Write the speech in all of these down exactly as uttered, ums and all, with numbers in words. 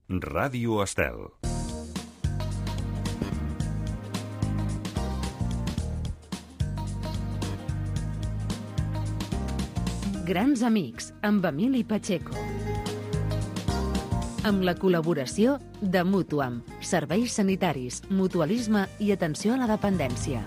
Ràdio Estel. Grans amics, amb Emili Pacheco. Amb la col·laboració de Mutuam, serveis sanitaris, mutualisme i atenció a la dependència.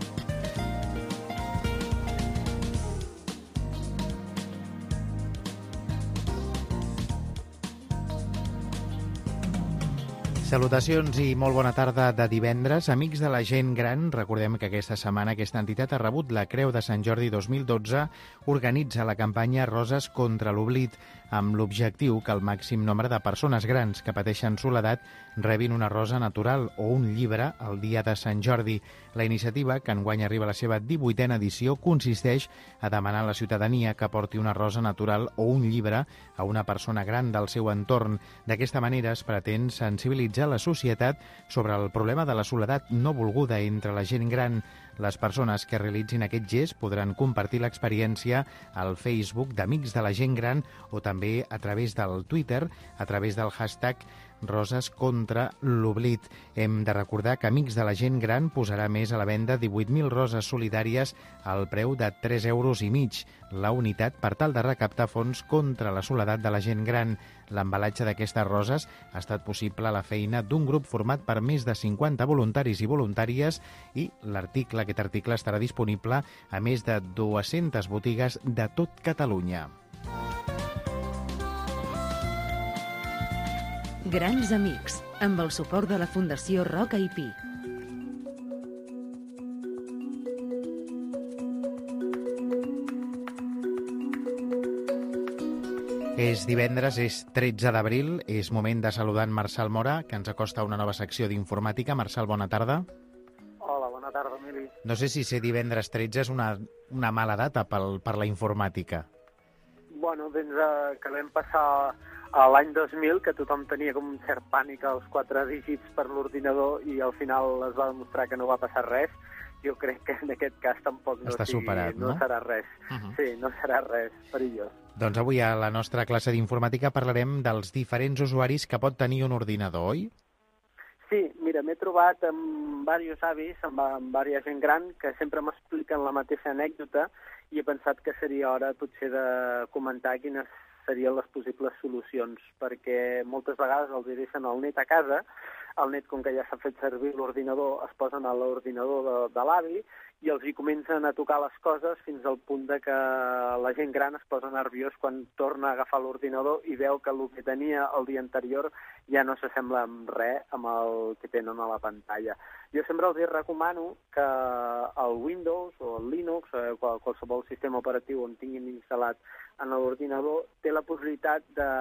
Salutacions i molt bona tarda de divendres. Amics de la gent gran, recordem que aquesta setmana aquesta entitat ha rebut la Creu de Sant Jordi dos mil dotze, organitza la campanya Roses contra l'Oblit, amb l'objectiu que el màxim nombre de persones grans que pateixen soledat rebin una rosa natural o un llibre el dia de Sant Jordi. La iniciativa, que enguany arriba a la seva divuitena edició, consisteix a demanar a la ciutadania que porti una rosa natural o un llibre a una persona gran del seu entorn. D'aquesta manera es pretén sensibilitzar la societat sobre el problema de la soledat no volguda entre la gent gran. Les persones que realitzin aquest gest podran compartir l'experiència al Facebook d'Amics de la Gent Gran o també a través del Twitter, a través del hashtag Roses contra l'Oblit. Hem de recordar que Amics de la Gent Gran posarà més a la venda divuit mil roses solidàries al preu de tres euros i mig la unitat per tal de recaptar fons contra la soledat de la gent gran. L'embalatge d'aquestes roses ha estat possible a la feina d'un grup format per més de cinquanta voluntaris i voluntàries i l'article, aquest article estarà disponible a més de dues-centes botigues de tot Catalunya. Grans amics, amb el suport de la Fundació Roca i Pi. És divendres, és tretze d'abril, és moment de saludar en Marçal Mora, que ens acosta una nova secció d'informàtica. Marçal, bona tarda. Hola, bona tarda, Emili. No sé si ser divendres tretze és una, una mala data pel, per la informàtica. Bueno, doncs eh, que vam passar a l'any dos mil, que tothom tenia com un cert pànic als quatre dígits per l'ordinador i al final es va demostrar que no va passar res. Jo crec que en aquest cas tampoc no, Està sigui, superat, no? no serà res. Uh-huh. Sí, no serà res perillós. Doncs avui a la nostra classe d'informàtica parlarem dels diferents usuaris que pot tenir un ordinador, oi? Sí, mira, m'he trobat amb diversos avis, amb, amb diversa gent gran, que sempre m'expliquen la mateixa anècdota i he pensat que seria hora potser de comentar quines serien les possibles solucions, perquè moltes vegades els deixen el net a casa, el net, com que ja s'ha fet servir l'ordinador, es posen a l'ordinador de, de l'avi i els hi comencen a tocar les coses fins al punt de que la gent gran es posa nerviós quan torna a agafar l'ordinador i veu que el que tenia el dia anterior ja no s'assembla en res amb el que tenen a la pantalla. Jo sempre els recomano que el Windows o el Linux, eh, qualsevol sistema operatiu on tinguin instal·lat en l'ordinador, té la possibilitat de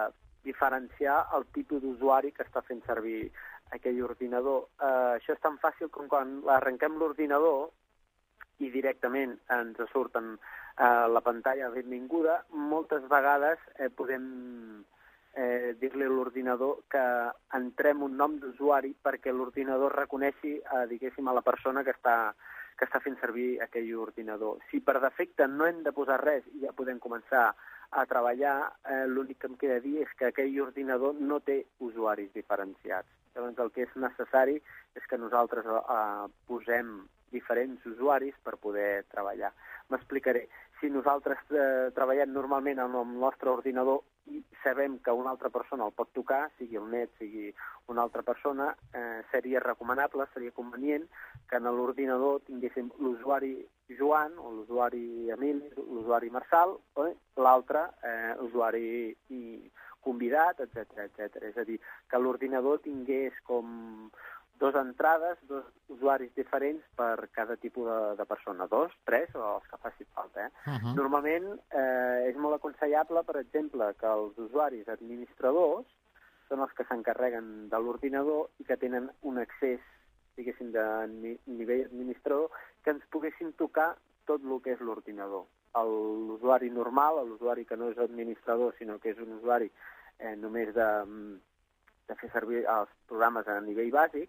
diferenciar el tipus d'usuari que està fent servir aquell ordinador. Eh, això és tan fàcil com quan arrenquem l'ordinador i directament ens surten eh, la pantalla benvinguda, moltes vegades eh, podem eh, dir-li a l'ordinador que entrem un nom d'usuari perquè l'ordinador reconeixi, eh, diguéssim, a la persona que està, que està fent servir aquell ordinador. Si per defecte no hem de posar res i ja podem començar a treballar, eh, l'únic que em queda dir és que aquell ordinador no té usuaris diferenciats. Llavors el que és necessari és que nosaltres eh, posem diferents usuaris per poder treballar. M'explicaré. Si nosaltres eh, treballem normalment amb el nostre ordinador i sabem que una altra persona el pot tocar, sigui el net, sigui una altra persona, eh, seria recomanable, seria convenient que en l'ordinador tinguéssim l'usuari Joan, o l'usuari Emili, l'usuari Marçal, o l'altre eh, usuari i convidat, etcètera, etcètera. És a dir, que l'ordinador tingués com dos entrades, dos usuaris diferents per cada tipus de, de persona, dos, tres o els que faci falta. Eh? Uh-huh. Normalment eh, és molt aconsellable, per exemple, que els usuaris administradors són els que s'encarreguen de l'ordinador i que tenen un accés, diguéssim, de ni, nivell administrador, que ens poguessin tocar tot el que és l'ordinador. L'usuari normal, l'usuari que no és administrador, sinó que és un usuari eh, només de, de fer servir els programes a nivell bàsic,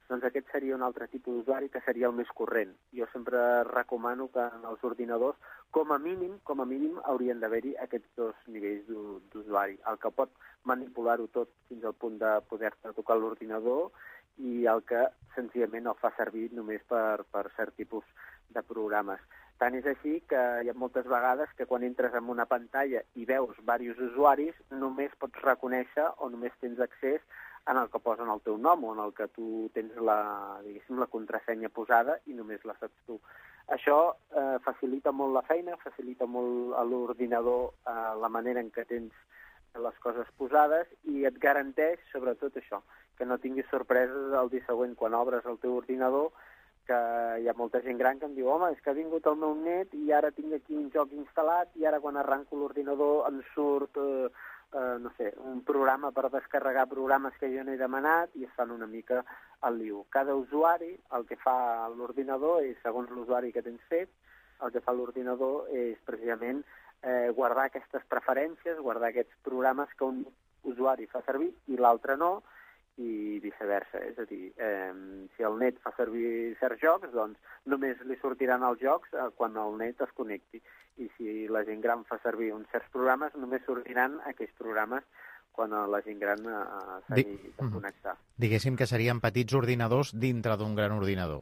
doncs aquest seria un altre tipus d'usuari que seria el més corrent. Jo sempre recomano que en els ordinadors, com a mínim, com a mínim haurien d'haver-hi aquests dos nivells d'usuari. El que pot manipular-ho tot fins al punt de poder-te tocar l'ordinador i el que senzillament el fa servir només per, per cert tipus de programes. Tant és així que hi ha moltes vegades que quan entres en una pantalla i veus diversos usuaris, només pots reconèixer o només tens accés en el que posen el teu nom o en el que tu tens la, diguéssim, la contrasenya posada i només la saps tu. Això eh, facilita molt la feina, facilita molt a l'ordinador eh, la manera en què tens les coses posades i et garanteix, sobretot això, que no tinguis sorpreses el dia següent quan obres el teu ordinador, que hi ha molta gent gran que em diu home, és que ha vingut el meu net i ara tinc aquí un joc instal·lat i ara quan arranco l'ordinador em surt, eh, eh, no sé, un programa per descarregar programes que jo no he demanat i es fan una mica al liu. Cada usuari, el que fa l'ordinador és, segons l'usuari que tens fet, el que fa l'ordinador és precisament eh, guardar aquestes preferències, guardar aquests programes que un usuari fa servir i l'altre no, i viceversa, és a dir, eh, si el net fa servir certs jocs, doncs només li sortiran els jocs eh, quan el net es connecti, i si la gent gran fa servir uns certs programes, només sortiran aquells programes quan la gent gran eh, s'hagi de connectar. Diguéssim que serien petits ordinadors dintre d'un gran ordinador.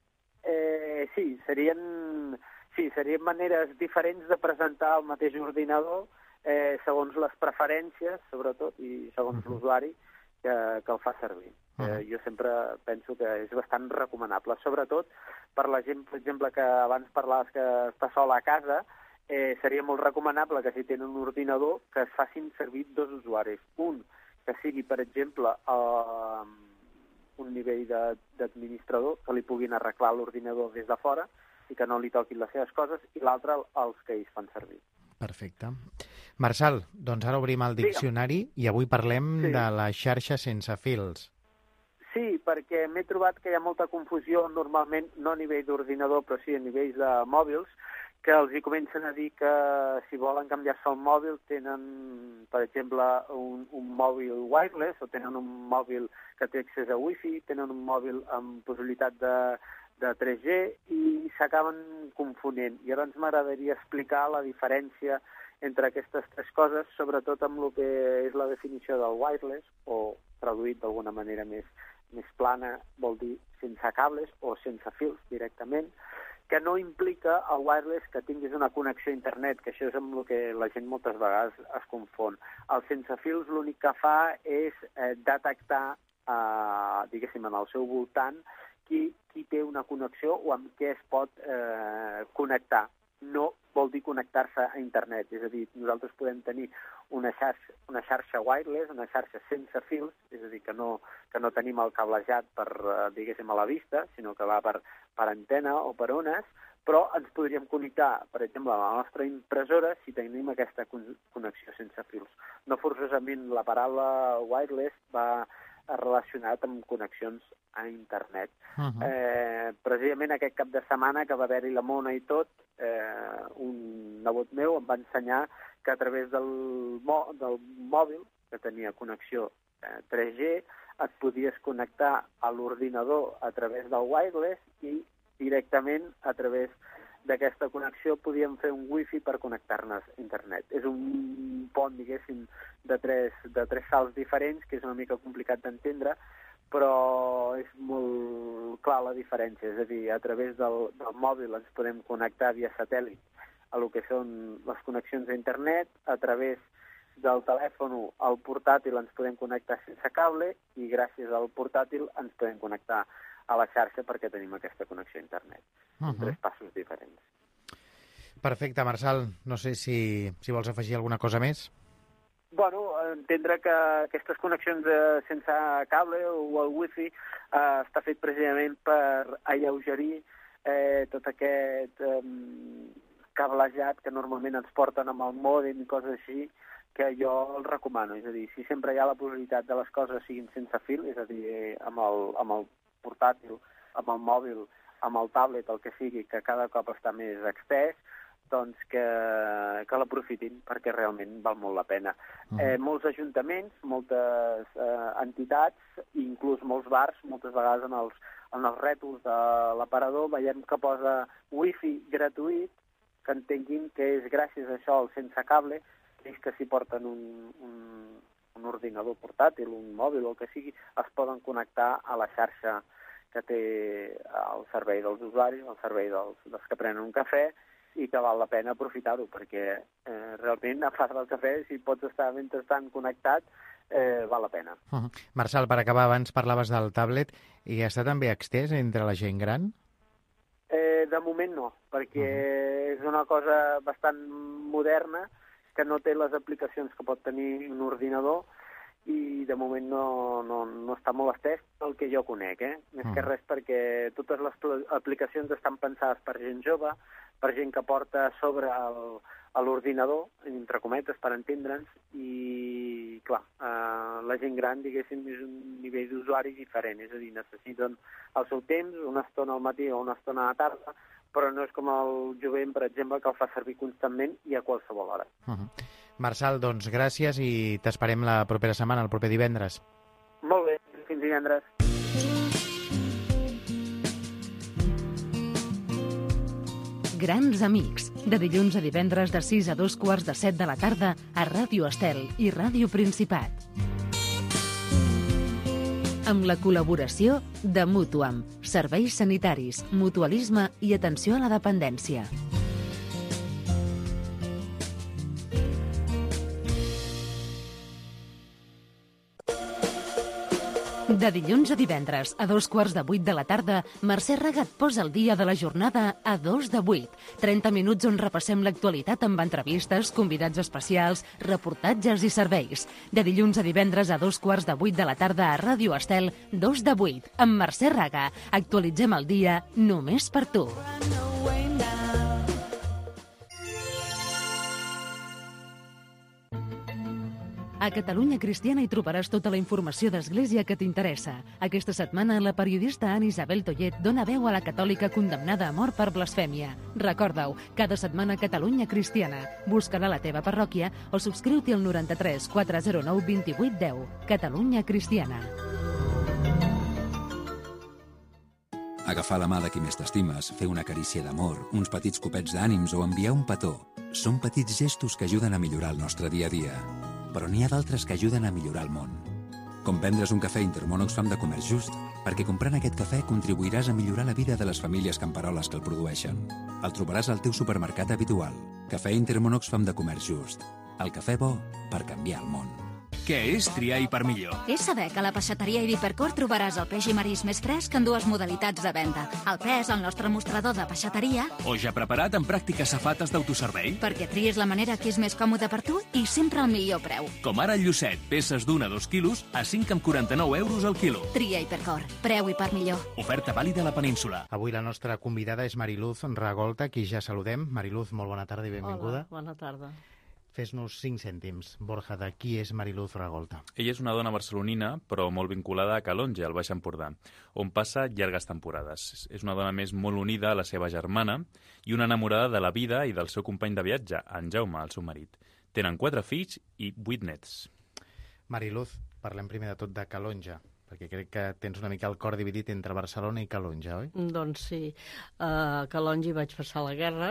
Eh, sí, serien, sí, serien maneres diferents de presentar el mateix ordinador eh, segons les preferències, sobretot, i segons uh-huh. l'usuari, Que, que el fa servir. Uh-huh. Eh, jo sempre penso que és bastant recomanable, sobretot per la gent, per exemple, que abans parlaves que està sola a casa, eh, seria molt recomanable que si tenen un ordinador que es facin servir dos usuaris. Un, que sigui, per exemple, eh, un nivell d'administrador, que li puguin arreglar l'ordinador des de fora i que no li toquin les seves coses, i l'altre, els que ells fan servir. Perfecte. Marçal, doncs ara obrim el diccionari i avui parlem sí. de la xarxa sense fils. Sí, perquè m'he trobat que hi ha molta confusió normalment, no a nivell d'ordinador, però sí a nivell de mòbils, que els hi comencen a dir que si volen canviar-se el mòbil tenen, per exemple, un, un mòbil wireless o tenen un mòbil que té accés a wifi, tenen un mòbil amb possibilitat de, de tres G i s'acaben confonent. I llavors m'agradaria explicar la diferència entre aquestes tres coses, sobretot amb el que és la definició del wireless, o traduït d'alguna manera més, més plana, vol dir sense cables o sense fils directament, que no implica el wireless que tinguis una connexió a internet, que això és amb el que la gent moltes vegades es confon. El sense fils l'únic que fa és eh, detectar, eh, diguéssim, en el seu voltant, qui, qui té una connexió o amb què es pot eh, connectar. No vol dir connectar-se a internet, és a dir, nosaltres podem tenir una xarxa, una xarxa wireless, una xarxa sense fils, és a dir, que no, que no tenim el cablejat per, diguéssim, a la vista, sinó que va per, per antena o per ones, però ens podríem connectar, per exemple, a la nostra impressora si tenim aquesta connexió sense fils. No forçosament la paraula wireless va relacionat amb connexions a internet. Uh-huh. eh, precisament aquest cap de setmana que va haver-hi la mona i tot, eh, un nebot meu em va ensenyar que a través del, mò del mòbil, que tenia connexió eh, tres G, et podies connectar a l'ordinador a través del wireless i directament a través d'aquesta connexió podíem fer un wifi per connectar-nos a internet. És un pont, diguéssim, de tres, de tres salts diferents, que és una mica complicat d'entendre, però és molt clar la diferència. És a dir, a través del, del mòbil ens podem connectar via satèl·lit a lo que són les connexions a internet, a través del telèfon al portàtil ens podem connectar sense cable i gràcies al portàtil ens podem connectar a la xarxa perquè tenim aquesta connexió a internet. Uh-huh. Tres passos diferents. Perfecte, Marçal. No sé si, si vols afegir alguna cosa més. Bueno, entendre que aquestes connexions de, sense cable o el wifi eh, està fet precisament per alleugerir eh, tot aquest eh, cablejat que normalment ens porten amb el mòdem i coses així, que jo el recomano. És a dir, si sempre hi ha la possibilitat de les coses siguin sense fil, és a dir, amb el, amb el portàtil, amb el mòbil, amb el tablet, el que sigui, que cada cop està més extès, doncs que, que l'aprofitin, perquè realment val molt la pena. Uh-huh. Eh, molts ajuntaments, moltes eh, entitats, inclús molts bars, moltes vegades en els, en els rètols de l'aparador veiem que posa wifi gratuït, que entenguin que és gràcies a això, el sense cable, ells que s'hi porten un, un, un ordinador portàtil, un mòbil o el que sigui, es poden connectar a la xarxa que té el servei dels usuaris, el servei dels, dels que prenen un cafè, i que val la pena aprofitar-ho, perquè eh, realment, a part del cafè, si pots estar mentrestant connectat, eh, val la pena. Uh-huh. Marçal, per acabar, abans parlaves del tablet, i està també extès entre la gent gran? Eh, de moment no, perquè uh-huh. és una cosa bastant moderna, que no té les aplicacions que pot tenir un ordinador, i de moment no, no, no està molt estès el que jo conec, eh? Més uh-huh. que res perquè totes les aplicacions estan pensades per gent jove, per gent que porta a sobre el, l'ordinador, entre cometes, per entendre'ns, i, clar, eh, la gent gran, diguéssim, és un nivell d'usuari diferent, és a dir, necessiten el seu temps, una estona al matí o una estona a la tarda, però no és com el jovent, per exemple, que el fa servir constantment i a qualsevol hora. Uh-huh. Marçal, doncs gràcies i t'esperem la propera setmana, el proper divendres. Molt bé, fins divendres. Grans amics, de dilluns a divendres de sis a dos quarts de set de la tarda a Ràdio Estel i Ràdio Principat. Amb la col·laboració de Mútuam, serveis sanitaris, mutualisme i atenció a la dependència. De dilluns a divendres, a dos quarts de vuit de la tarda, Mercè Raga et posa el dia de la jornada a dos de vuit. trenta minuts on repassem l'actualitat amb entrevistes, convidats especials, reportatges i serveis. De dilluns a divendres a dos quarts de vuit de la tarda a Ràdio Estel, dos de vuit. Amb Mercè Raga, actualitzem el dia només per tu. A Catalunya Cristiana hi trobaràs tota la informació d'Església que t'interessa. Aquesta setmana, la periodista Anna Isabel Tollet dona veu a la catòlica condemnada a mort per blasfèmia. Recorda-ho, cada setmana Catalunya Cristiana. Busca-la a la teva parròquia o subscriu-t'hi al noranta-tres quatre zero nou vint vuit deu. Catalunya Cristiana. Agafar la mà de qui més t'estimes, fer una carícia d'amor, uns petits copets d'ànims o enviar un petó. Són petits gestos que ajuden a millorar el nostre dia a dia. Però n'hi ha d'altres que ajuden a millorar el món. Com prendre's un cafè Intermón Oxfam de comerç just, perquè comprant aquest cafè contribuiràs a millorar la vida de les famílies camperoles que el produeixen. El trobaràs al teu supermercat habitual. Cafè Intermón Oxfam de comerç just. El cafè bo per canviar el món. Què és triar i per millor? És saber que a la peixateria Hipercor trobaràs el peix i marís més fresc en dues modalitats de venda. El pes al nostre mostrador de peixateria. O ja preparat amb pràctiques safates d'autoservei. Perquè triïs la manera que és més còmode per tu i sempre al millor preu. Com ara el llucet, peces d'un a dos quilos a cinc coma quaranta-nou euros al quilo. Tria Hipercor, preu i per millor. Oferta vàlida a la península. Avui la nostra convidada és Mariluz Ragolta, qui ja saludem. Mariluz, molt bona tarda i benvinguda. Hola, bona tarda. Fes-nos cinc cèntims, Borja, de qui és Mariluz Ragolta. Ella és una dona barcelonina, però molt vinculada a Calonge, al Baix Empordà, on passa llargues temporades. És una dona més molt unida a la seva germana i una enamorada de la vida i del seu company de viatge, en Jaume, el seu marit. Tenen quatre fills i vuit nets. Mariluz, parlem primer de tot de Calonge, perquè crec que tens una mica el cor dividit entre Barcelona i Calonge, oi? Doncs sí. A Calonge vaig passar la guerra,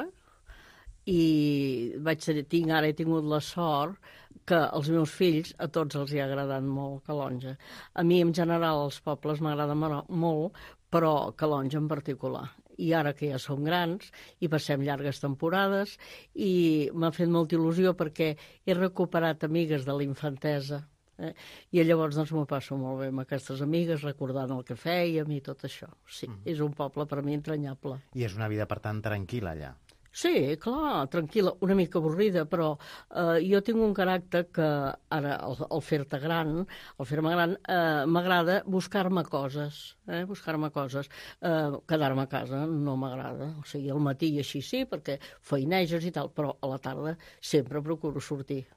i vaig ser, tinc, ara he tingut la sort que als meus fills a tots els hi ha agradat molt Calonge. A mi, en general, els pobles m'agraden molt, però Calonge en particular. I ara que ja som grans i passem llargues temporades i m'ha fet molta il·lusió perquè he recuperat amigues de la infantesa. Eh? I llavors doncs m'ho passo molt bé amb aquestes amigues, recordant el que fèiem i tot això. Sí, mm. és un poble per a mi entranyable. I és una vida, per tant, tranquil·la allà. Sí, clar, tranquil·la, una mica avorrida, però eh, jo tinc un caràcter que ara, al, al fer-te gran, al fer-me gran, eh, m'agrada buscar-me coses, eh, buscar-me coses. Eh, quedar-me a casa no m'agrada, o sigui, al matí i així sí, perquè feineges i tal, però a la tarda sempre procuro sortir.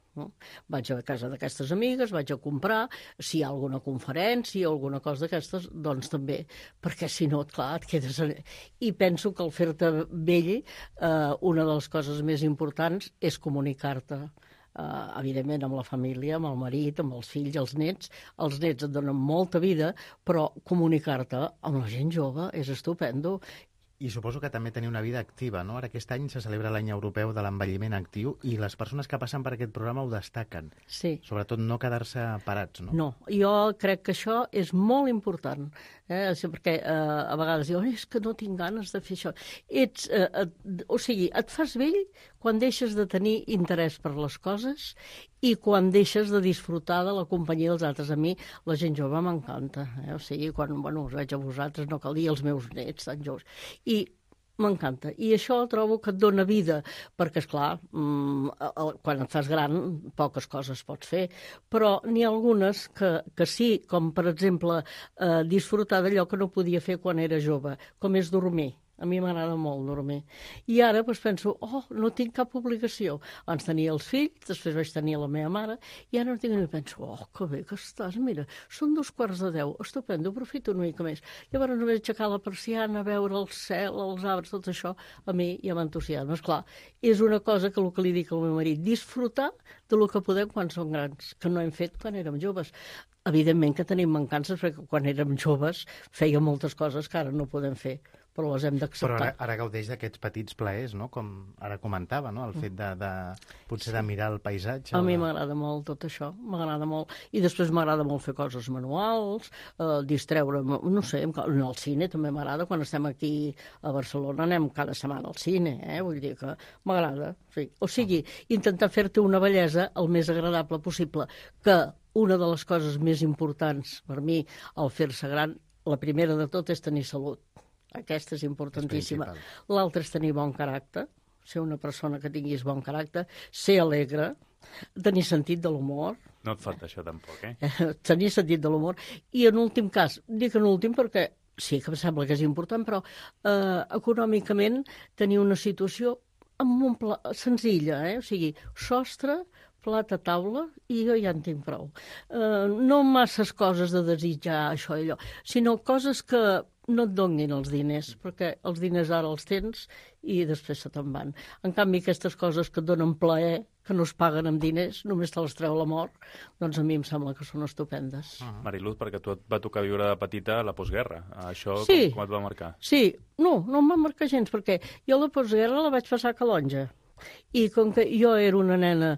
No? Vaig a casa d'aquestes amigues, vaig a comprar, si hi ha alguna conferència o alguna cosa d'aquestes, doncs també, perquè si no, clar, et quedes... I penso que al fer-te vell, eh, una de les coses més importants és comunicar-te. Uh, evidentment amb la família, amb el marit, amb els fills, els nets. Els nets et donen molta vida, però comunicar-te amb la gent jove és estupendo. I suposo que també tenir una vida activa, no? Ara aquest any se celebra l'any europeu de l'envelliment actiu i les persones que passen per aquest programa ho destaquen. Sí. Sobretot no quedar-se parats, no? No, jo crec que això és molt important, eh? perquè eh, a vegades diuen és que no tinc ganes de fer això. Ets, eh, et, o sigui, et fas vell quan deixes de tenir interès per les coses i quan deixes de disfrutar de la companyia dels altres. A mi la gent jove m'encanta, eh? O sigui, quan bueno, us veig a vosaltres, no cal dir els meus nets tan joves. I m'encanta. I això trobo que et dona vida, perquè, esclar, mmm, quan et fas gran, poques coses pots fer, però n'hi ha algunes que, que sí, com, per exemple, eh, disfrutar d'allò que no podia fer quan era jove, com és dormir. A mi m'agrada molt dormir. I ara doncs, penso, oh, no tinc cap obligació. Abans tenia els fills, després vaig tenir la meva mare, i ara no tinc ni penso, oh, que bé que estàs, mira, són dos quarts de deu, estupendo, aprofito una mica més. Llavors només aixecar la persiana, veure el cel, els arbres, tot això, a mi ja m'entusiasma. Esclar, és una cosa que el que li dic al meu marit, disfrutar de lo que podem quan som grans, que no hem fet quan érem joves. Evidentment que tenim mancances, perquè quan érem joves fèiem moltes coses que ara no podem fer, però les hem d'acceptar. Però ara, ara gaudeix d'aquests petits plaers, no? Com ara comentava, no? El fet de, de potser de mirar el paisatge. A mi de... m'agrada molt tot això, m'agrada molt. I després m'agrada molt fer coses manuals, eh, distreure'm, no sé, al cine també m'agrada. Quan estem aquí a Barcelona anem cada setmana al cine, eh? Vull dir que m'agrada. Sí. O sigui, intentar fer-te una bellesa el més agradable possible, que una de les coses més importants per mi al fer-se gran, la primera de tot és tenir salut. Aquesta és importantíssima. L'altra és tenir bon caràcter, ser una persona que tinguis bon caràcter, ser alegre, tenir sentit de l'humor. No et falta això tampoc, eh? Tenir sentit de l'humor. I en últim cas, dic en últim perquè sí que em sembla que és important, però eh, econòmicament tenir una situació amb un pla... senzilla, eh? O sigui, sostre, plat a taula, i jo ja en tinc prou. Eh, no masses coses de desitjar això i allò, sinó coses que no et donin els diners, perquè els diners ara els tens i després se te'n van. En canvi, aquestes coses que et donen plaer, que no es paguen amb diners, només te les treu la mort, doncs a mi em sembla que són estupendes. Uh-huh. Mariluz, perquè tu et va tocar viure de petita la postguerra. Això sí, com, com et va marcar? Sí, no, no em va marcar gens, perquè jo la postguerra la vaig passar a Calonge. I com que jo era una nena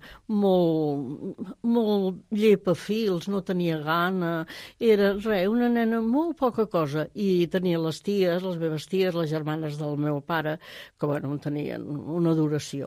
molt, molt llepa fils, no tenia gana, era res, una nena molt poca cosa, i tenia les ties, les meves ties, les germanes del meu pare, que bueno, tenien una adoració.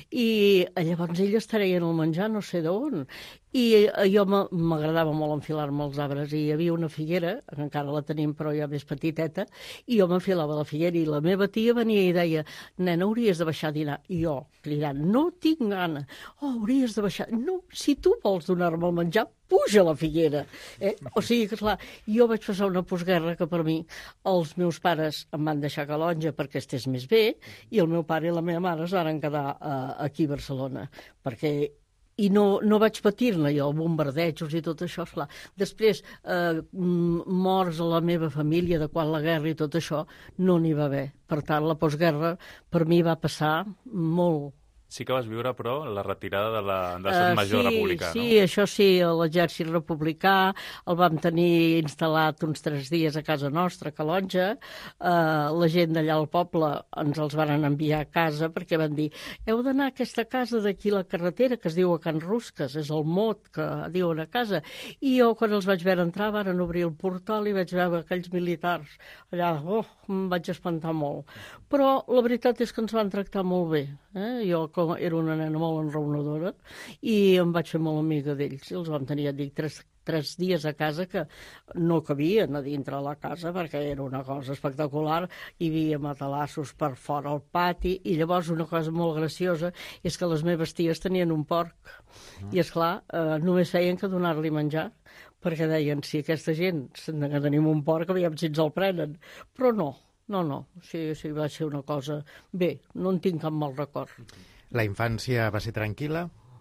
I llavors elles traien el menjar no sé d'on, i jo m'agradava molt enfilar-me als arbres, i hi havia una figuera, que encara la tenim però ja més petiteta, i jo m'enfilava a la figuera, i la meva tia venia i deia, nena, hauries de baixar a dinar. I jo, cridant, no tinc gana. Oh, hauries de baixar. No, si tu vols donar-me el menjar, puja a la figuera. Eh? O sigui que, clar, jo vaig passar una postguerra que per mi els meus pares em van deixar a Calonge perquè estés més bé, i el meu pare i la meva mare es van quedar uh, aquí a Barcelona, perquè i no, no vaig patir-ne jo, bombardejos i tot això, esclar. Després, eh, morts a la meva família de quan la guerra i tot això, no n'hi va haver. Per tant, la postguerra per mi va passar molt. Sí que vas viure, però, la retirada de la, de la uh, Major sí, Republicà, sí, no? Sí, això sí, l'exèrcit republicà el vam tenir instal·lat uns tres dies a casa nostra, a Calonge. Uh, la gent d'allà al poble ens els van enviar a casa perquè van dir heu d'anar a aquesta casa d'aquí a la carretera que es diu a Can Rusques, és el mot que diuen a casa. I jo, quan els vaig veure entrar, van obrir el portal i vaig veure aquells militars allà. Oh, em vaig espantar molt. Però la veritat és que ens van tractar molt bé. Eh? Jo, com era una nena molt enraonadora, i em vaig fer molt amiga d'ells. I els vam tenir, ja et dic, tres, tres dies a casa que no cabien a dintre la casa perquè era una cosa espectacular. Hi havia matalassos per fora al pati, i llavors una cosa molt graciosa és que les meves ties tenien un porc. Mm. I, esclar, eh, només feien que donar-li menjar, perquè deien, si aquesta gent que tenim un porc, aviam si ens el prenen. Però no. No, no, sí, sí, va ser una cosa... Bé, no en tinc cap mal record. La infància va ser tranquil·la?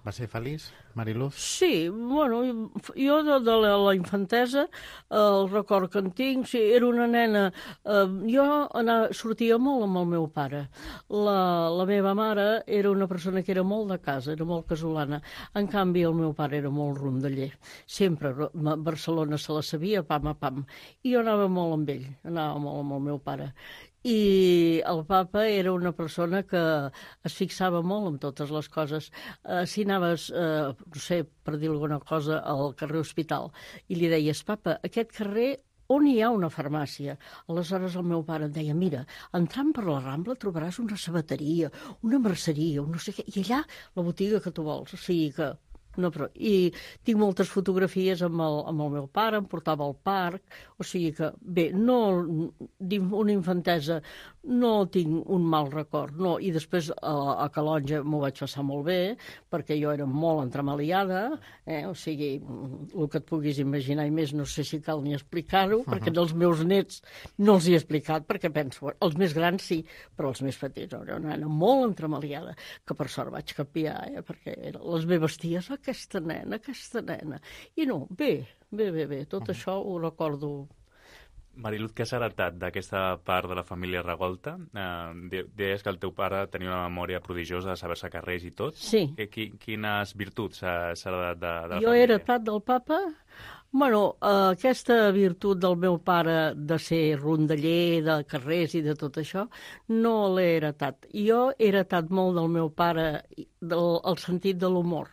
Va ser feliç, Mariluz? Sí, bueno, jo de, de la, la infantesa, eh, el record que en tinc, sí, era una nena... Eh, jo anava, sortia molt amb el meu pare. La, la meva mare era una persona que era molt de casa, era molt casolana. En canvi, el meu pare era molt rondaller. Sempre, a Barcelona se la sabia, pam a pam. I jo anava molt amb ell, anava molt amb el meu pare. I el papa era una persona que es fixava molt en totes les coses. Eh, si anaves, eh, no sé, per dir alguna cosa, al carrer Hospital, i li deies, papa, aquest carrer on hi ha una farmàcia? Aleshores el meu pare em deia, mira, entrant per la Rambla trobaràs una sabateria, una merceria, un no sé què, i allà la botiga que tu vols. O sigui que... No, però, i tinc moltes fotografies amb el, amb el meu pare, em portava al parc, o sigui que, bé, no, una infantesa no tinc un mal record, no, i després a, a Calonge m'ho vaig passar molt bé, perquè jo era molt entremaliada, eh? O sigui, el que et puguis imaginar i més, no sé si cal ni explicar-ho, uh-huh. perquè dels meus nets no els hi he explicat, perquè penso, els més grans sí, però els més petits, era una nena molt entremaliada, que per sort vaig canviar, eh? Perquè les meves ties, aquesta nena, aquesta nena. I no, bé, bé, bé, bé. Tot uh-huh. això ho recordo. Mariluz, què has heretat d'aquesta part de la família Revolta? Eh, deies que el teu pare tenia una memòria prodigiosa de saber-se carrers i tot. Sí. Qu quines virtuts has heretat de, de la jo família? Jo he heretat del papa... Bueno, eh, aquesta virtut del meu pare de ser rondaller, de carrers i de tot això, no l'he heretat. Jo he heretat molt del meu pare del, el sentit de l'humor.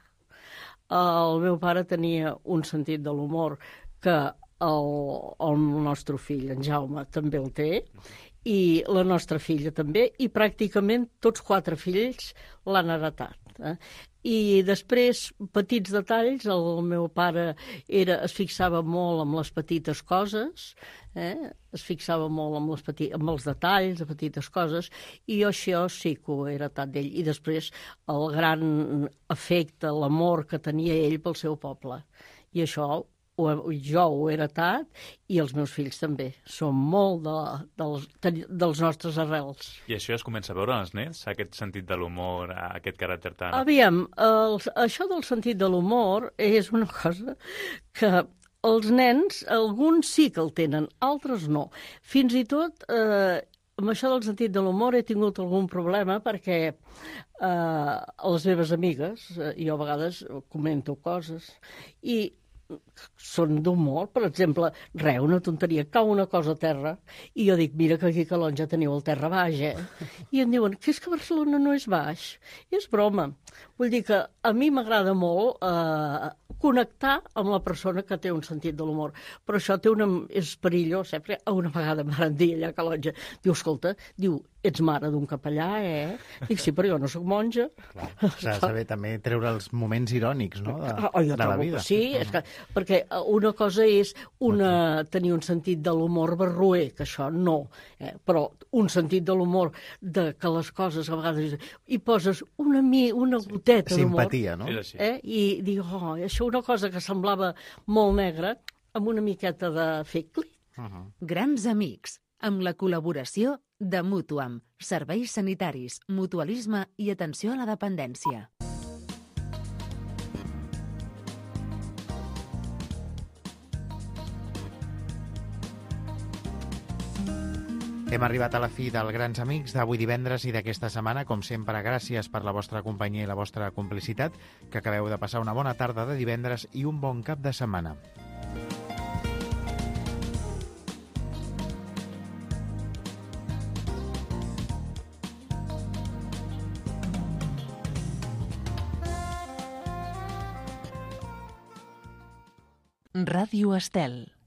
El meu pare tenia un sentit de l'humor que el, el nostre fill, en Jaume, també el té, i la nostra filla també, i pràcticament tots quatre fills l'han heretat. Eh? I després, petits detalls, el meu pare era, es fixava molt en les petites coses, eh? es fixava molt en, les peti, en els detalls, de petites coses, i jo això sí que ho he heretat d'ell. I després el gran afecte, l'amor que tenia ell pel seu poble. I això jo ho he heretat i els meus fills també. Som molt de, dels, dels nostres arrels. I això es comença a veure en els nens, aquest sentit de l'humor, aquest caràcter tan... Aviam, el, això del sentit de l'humor és una cosa que els nens, alguns sí que el tenen, altres no. Fins i tot, eh, amb això del sentit de l'humor he tingut algun problema perquè eh, les meves amigues, eh, jo a vegades comento coses, i són d'humor, per exemple, re, una tonteria, cau una cosa a terra, i jo dic, mira que aquí a Calonge teniu el terra baix, eh? I em diuen, que és que Barcelona no és baix? I és broma. Vull dir que a mi m'agrada molt eh, connectar amb la persona que té un sentit de l'humor, però això té una... és perillós, eh? Perquè una vegada em van dir allà a Calonge, diu, escolta, diu, ets mare d'un capellà, eh? Dic, sí, però jo no soc monja. S'ha de saber també treure els moments irònics, no?, de, oh, de la vida. Sí, és que, perquè una cosa és una, tenir un sentit de l'humor barroer, que això no, eh? Però un sentit de l'humor de que les coses a vegades hi poses una, mi, una goteta d'humor. Simpatia, no? Eh? I dic, oh, això una cosa que semblava molt negra, amb una miqueta de fer clic. Uh-huh. Grans amics, amb la col·laboració de Mutuam, serveis sanitaris, mutualisme i atenció a la dependència. Hem arribat a la fi del Grans Amics d'avui divendres i d'aquesta setmana. Com sempre, gràcies per la vostra companyia i la vostra complicitat, que acabeu de passar una bona tarda de divendres i un bon cap de setmana. Ràdio Estel.